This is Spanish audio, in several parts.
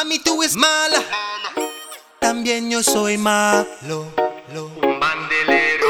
Mami, tú es mala, también yo soy malo. Un bandelero.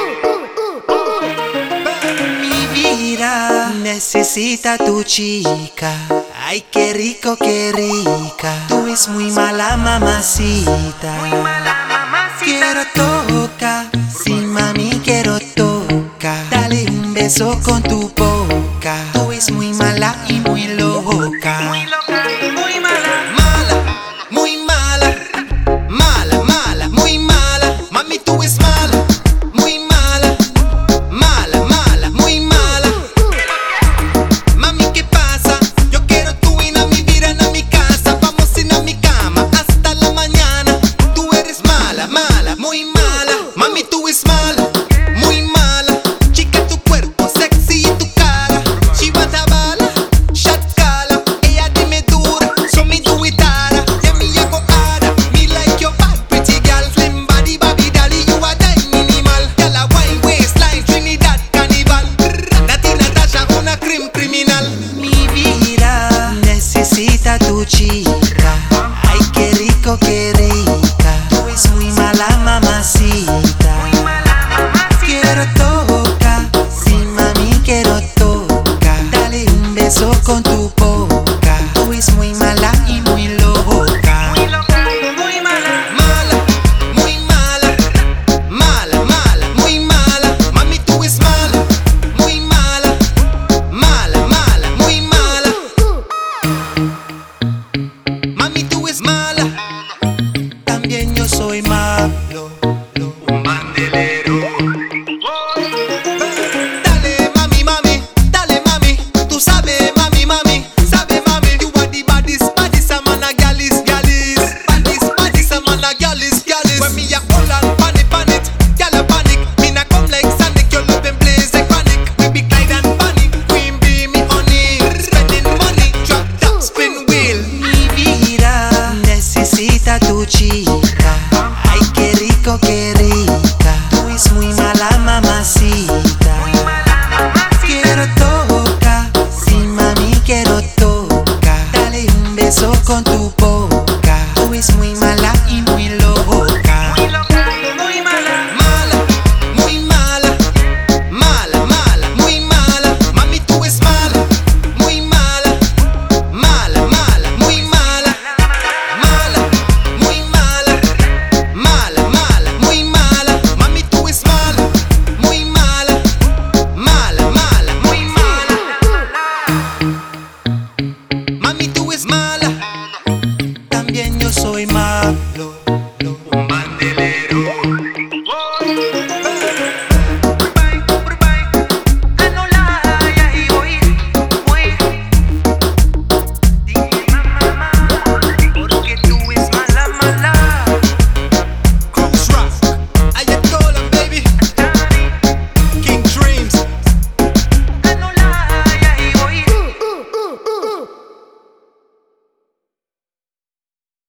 Mi vida necesita tu chica. Ay, qué rico, qué rica. Tú es muy mala, mamacita. Quiero tocar, sí, mami, quiero tocar. Dale un beso con tu boca. Tú es muy mala y muy loca. Muy loca y muy mala. Mala, muy mala. Mala, mala, muy mala. Mami, tú es mala, muy mala. Mala, mala, muy mala. Mami, ¿qué pasa? Yo quiero tu ir a mi vida, a mi casa. Vamos ir a mi cama hasta la mañana. Tú eres mala, mala, muy mala. Mami, tú es mala, muy mala. Chica, tu cuerpo sexy y tu cara. Chivata bala, shot cala. Ella dime dura, so me do it harder. Yeah, me ya go harder. Me like your bad pretty girl. Slim body, baby dolly, you a die minimal. Girl a wine waistline, Trinidad carnival. Nati Natasha, una criminal. Mi vida necesita tu chica. Ay, qué rico, qué rica. Tú es muy mala, mamacita. Quiero tocar, sí, mami, quiero tocar. Dale un beso con tu boca. Tú es muy mala y muy loca. Muy loca y muy mala. Mala, muy mala. Mala, mala, muy mala. Mami, tú es mala, muy mala. Mala, mala, muy mala. Mami, tú es mala, también yo soy malo. Un bandelero. Dale, mami, mami, dale, mami. Tú sabes, mami, mami, sabe, mami. You are the baddest, baddest, a man a gyalis, gyalis. Baddest, baddest, a man a gyalis, gyalis. When me a hold on, pan it, gyal a panic. Me na come like Sonic, your love them blaze like panic. We be Clyde and Bonnie, Queen bee, me honey. Spending money, drop top, spin wheel. Mi vida necesita tu chica. Ay, qué rico, qué rica. Tú es muy mala, mamacita. Quiero tocar, sí, mami, quiero tocar. Dale un beso con tu boca. Tú es muy mala y muy loca. Muy loca y muy mala. Mala, muy mala. Mala, mala, muy mala. Mami, tú es mala, muy mala. Mala, mala, muy mala. Mala, muy mala. Mala, mala, muy mala. Mami, tú es mala, muy mala. Mala, mala, muy mala. Mami, tú es mala, también yo soy malo. Un bandelero.